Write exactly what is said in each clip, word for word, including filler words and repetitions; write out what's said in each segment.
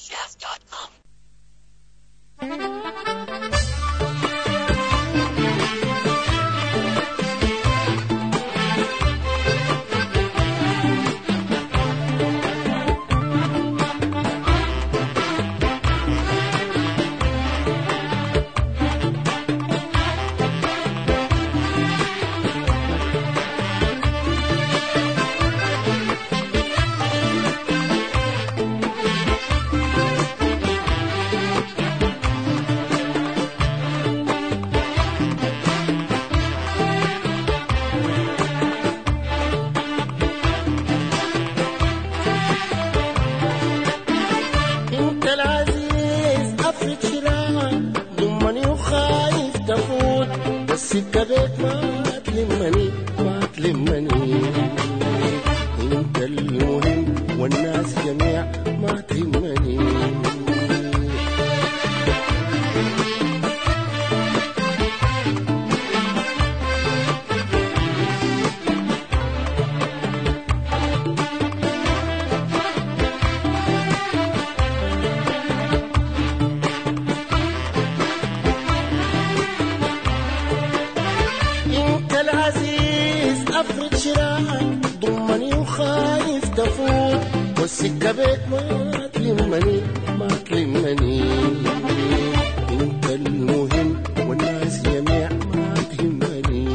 jazz dot com. السكة بيك ما تلمني ما تلمني انت المهم والناس جميع ما تهمني أفرد شراعك ضمني وخايف تفوت والسكة بيك ما تلمني ما تلمني انت المهم والناس جميع ما تهمني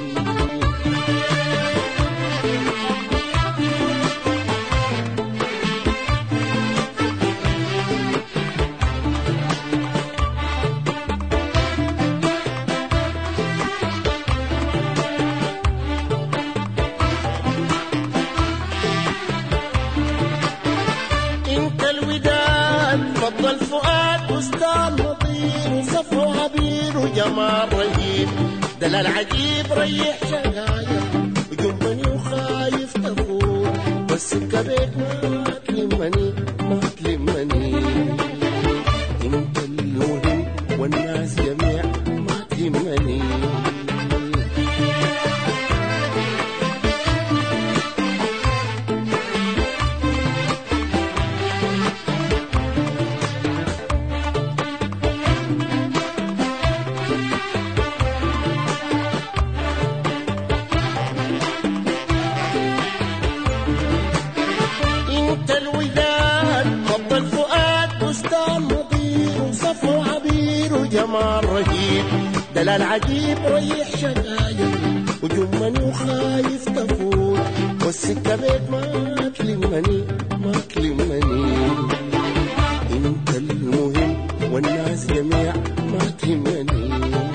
فضل الفؤاد بستان مطير وصفو عبير وجمال رهيب دلال عجيب ريح شقايا وجنبني وخايف تفوت والسكة بيك ما تلمني ما تلمني انت المهم والناس جميع ما تهمني جمال رهيب دلال عجيب ريح شقايا وجمني وخايف تفوت والسكة بيك ما تلمني ما تلمني انت المهم والناس جميع ما تهمني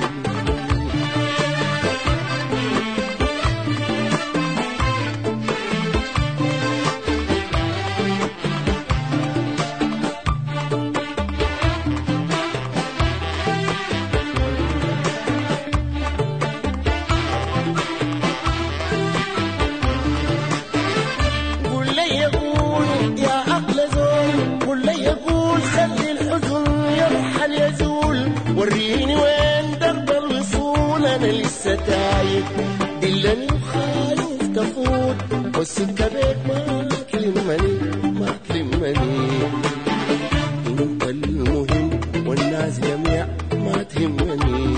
وريني وين درب الوصول انا لسه تايه دلني وخايف تفوت والسكة بيك ما تلمني ما تلمني انت المهم والناس جميع ما تهمني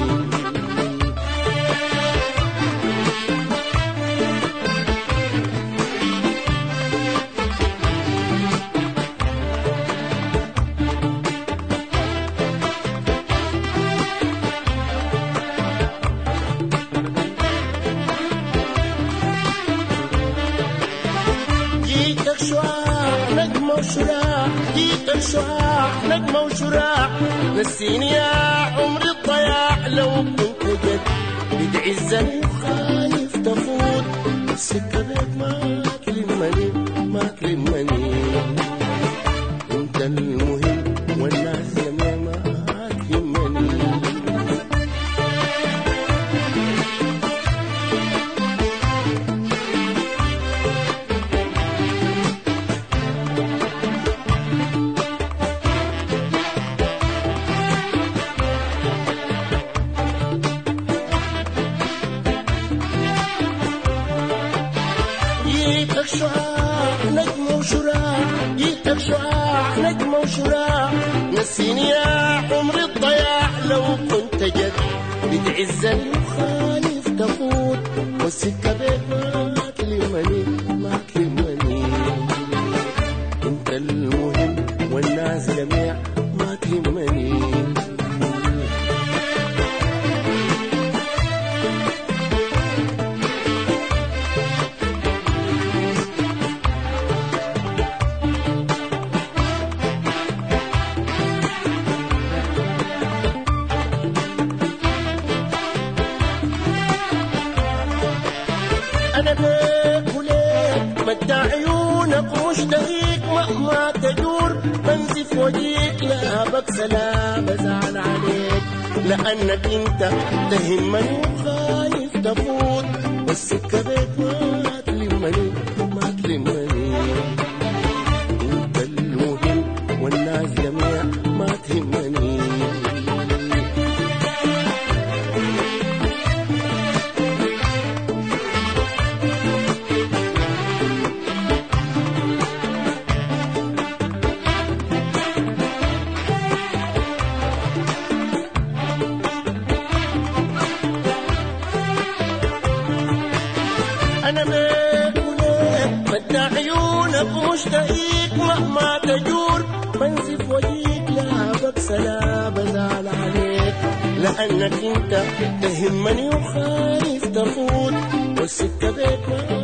جيتك شعاع نجمة وشراع جيتك شعاع نجمة وشراع نسيني يا عمري الضياع لو كنت جد بتعزني وخايف تفوت السكة بيك ما تلمني ما تلمني انت المهم والناس جميع ما تهمني جيتك شعاع نجمة وشراع جيتك شعاع نجمة وشراع نسيني يا عمري الضياع لو كنت جد بتعزني وخايف تفوت والسكة بيك ما تلمني ما تلمني انت المهم والناس جميع ما تهمني أنا بيك وليك مدى عيونك مشتهيك مهما تدور بنزف وجيك لا بكسى لا بزعل عليك لأنك أنت تهمني وخايف تفوت والسكة بيك ما تلمني ما تلمني أنت المهم والناس جميع ما تهمني أنا بيك وليك مدى عيونك مشتهيك مهما تجور بنزف وجيك لا بكسى لا بزعل عليك لأنك أنت تهمني وخايف تفوت والسكة بيك